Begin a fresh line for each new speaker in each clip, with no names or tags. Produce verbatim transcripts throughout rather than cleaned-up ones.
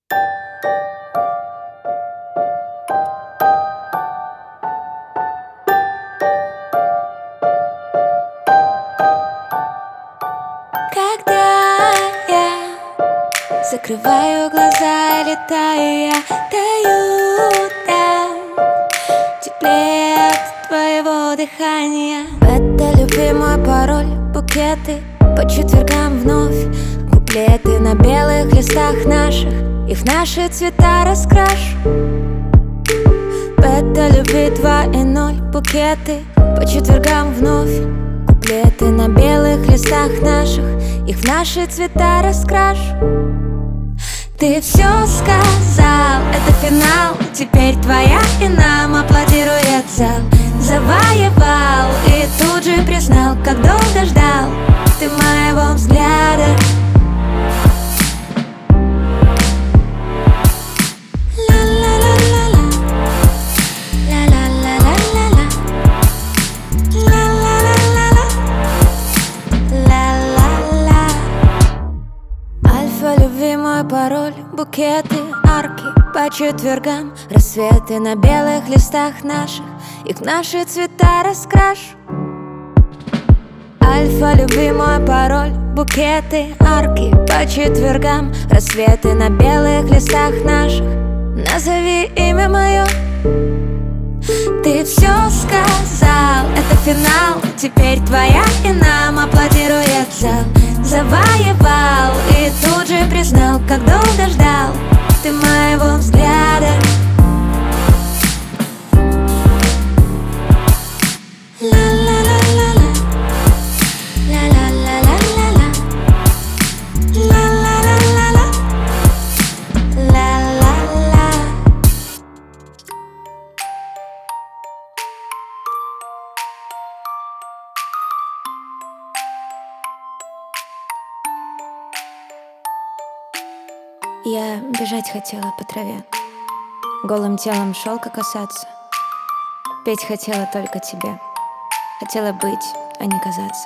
Когда я закрываю глаза, летаю, я таю там, теплее от твоего дыхания. Это любимый пароль, букеты по четвергам вновь, куплеты на белых листах наших, их в наши цвета раскрашу. Это любви два и ноль, букеты по четвергам вновь, куплеты на белых листах наших, их в наши цвета раскрашу. Ты все сказал, это финал, теперь твоя, и нам аплодирует зал. Завоевал и тут же признал, как долго ждал ты моего взгляда. Любимый пароль, букеты, арки по четвергам, рассветы на белых листах наших, их в наши цвета раскрашу. Альфа, любимый пароль, букеты, арки по четвергам, рассветы на белых листах наших, назови имя мое. Ты все сказал, это финал, теперь твоя, и нам аплодирует зал. Завоевал и тут же признал, как долго ждал ты моего взгляда. Я бежать хотела по траве, голым телом шелка касаться, петь хотела только тебе, хотела быть, а не казаться.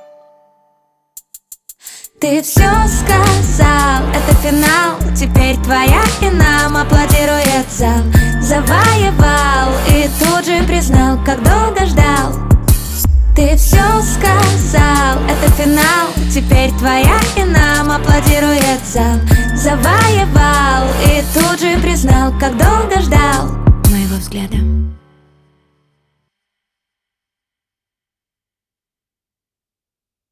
Ты все сказал, это финал, теперь твоя, и нам аплодирует зал. Завоевал и тут же признал, как долго ждал. Ты все сказал, это финал, теперь твоя, и нам аплодирует зал. Завоевал и тут же признал, как долго ждал моего взгляда.